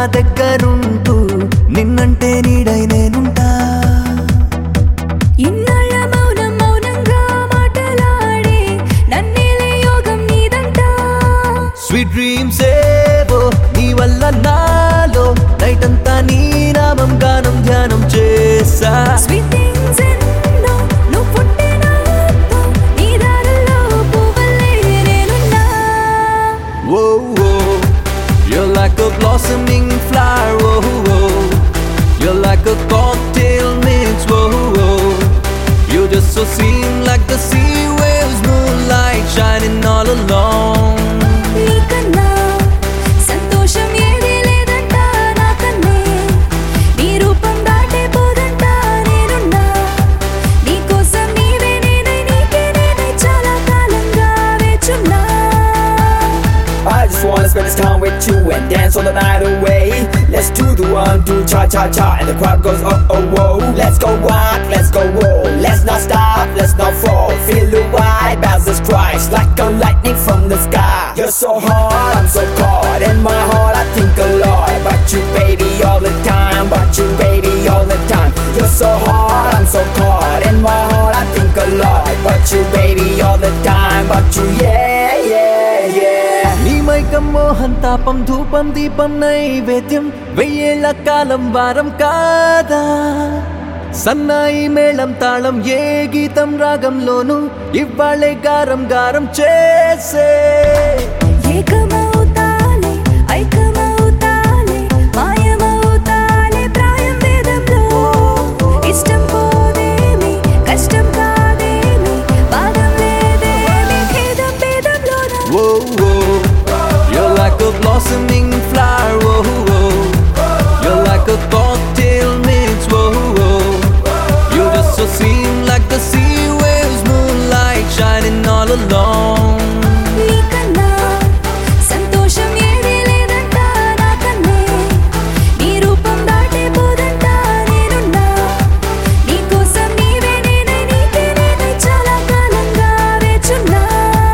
దగ్గరుంటూ నిన్నంటే నీడై నేనుంటా. ఇన్నాళ్ళ మౌనం మౌనంగా మాటలాడే నన్నేలే యోగం నీదంటా. స్వీట్ డ్రీమ్స్ ఏవో నీ వల్ల నాలో నైట్ అంతా నీ నామం గానం ధ్యానం చేసా. Sweet things ఎన్నో నువ్వు పుట్టినాతో నీ దారుల్లో పువ్వులే నేనున్నా. Whoa, whoa, you're like a blossoming flower. Whoa, whoa, you're like a cocktail mix. Whoa, whoa, you just so seem like the sea waves, moonlight shining all along. నీకన్నా సంతోషం ఏదీ లేదంట నాకన్నే. నీ రూపం దాటే పోదంట నేనున్నా. నీకోసం నీవే నేనై నీకే నేనై చాలా కాలంగా వేచున్నా. I just wanna spend this time with you and dance all the night away. Let's do the 1, 2, cha cha cha, and the crowd goes oh oh whoa. Let's go wild, let's go whoa. Let's not stop, let's not fall. Feel the vibe as it strikes like a lightning from the sky. You're so hot, I'm so caught in my heart. I think a lot about you, baby, all the time. About you, baby, all the time. You're so hot, I'm so caught in my heart. I think a lot about you, baby, all the time. About you, yeah, yeah, yeah. నీ మైకం మోహం తాపం ధూపం దీపం నైవేద్యం వెయ్యేళ్ల కాలం వారం కాదా. సన్నాయి మేళం తాళం ఏ గీతం రాగంలోనూ ఇవ్వాళే గారం గారం చేసే. ఏకమవుతాలే ఐకమవుతాలే మాయమవుతాలే ప్రాయం వేదంలో. ఇష్టం పోదేమి కష్టం కాదేమి బాధం లేదేమి ఖేదం భేదంలోన. Whoa, whoa, you're like a blossoming flower. Whoa, whoa, you're like a cocktail mix. Whoa, whoa, you just so seem like the sea waves, moonlight shining all along. నీకన్నా సంతోషం ఏదీ లేదంట నాకన్నే. నీ రూపం దాటే పోదంట నేనున్నా. నీకోసం నీవే నేనై నీకే నేనై చాలా కాలంగా వేచున్నా.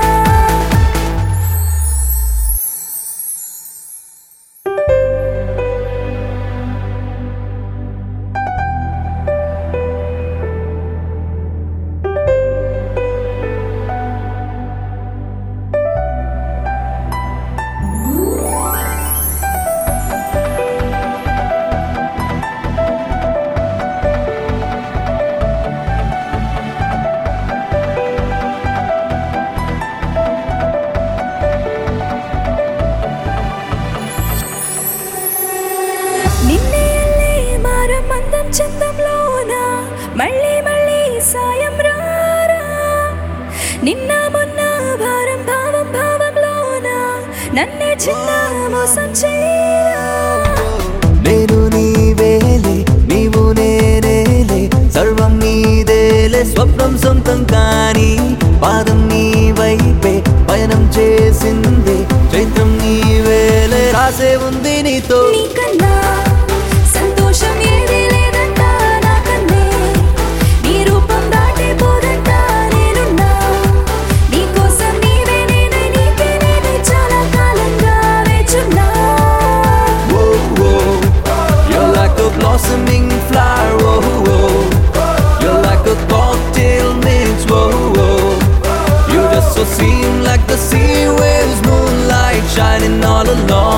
నిన్నే అల్లే మారం మందం చందంలోన మళ్ళీ మళ్ళీ సాయం రారా. నిన్న మొన్న భారం భావం భావంలోన నన్నే చిన్న మోసం చేయరా. నేను నీవేలే నీవు నేనేలే సర్వం నీదేలే స్వప్నం సొంతం కాని పాదం నీ వైపే పయనం చేసింది చైత్రం నీవేలే రాసే ఉంది నీతో. నీకన్నా సంతోషం ఏదీ లేదంట నాకన్నే. నీ రూపం దాటే పోదంట నేనున్నా. నీకోసం నీవే నేనై నీకే నేనై చాలా కాలంగా వేచున్నా. Whoa, whoa, you're like a blossoming flower. Whoa, whoa, you're like a cocktail mix. Whoa, whoa, you just so seem like the sea waves, moonlight shining all along.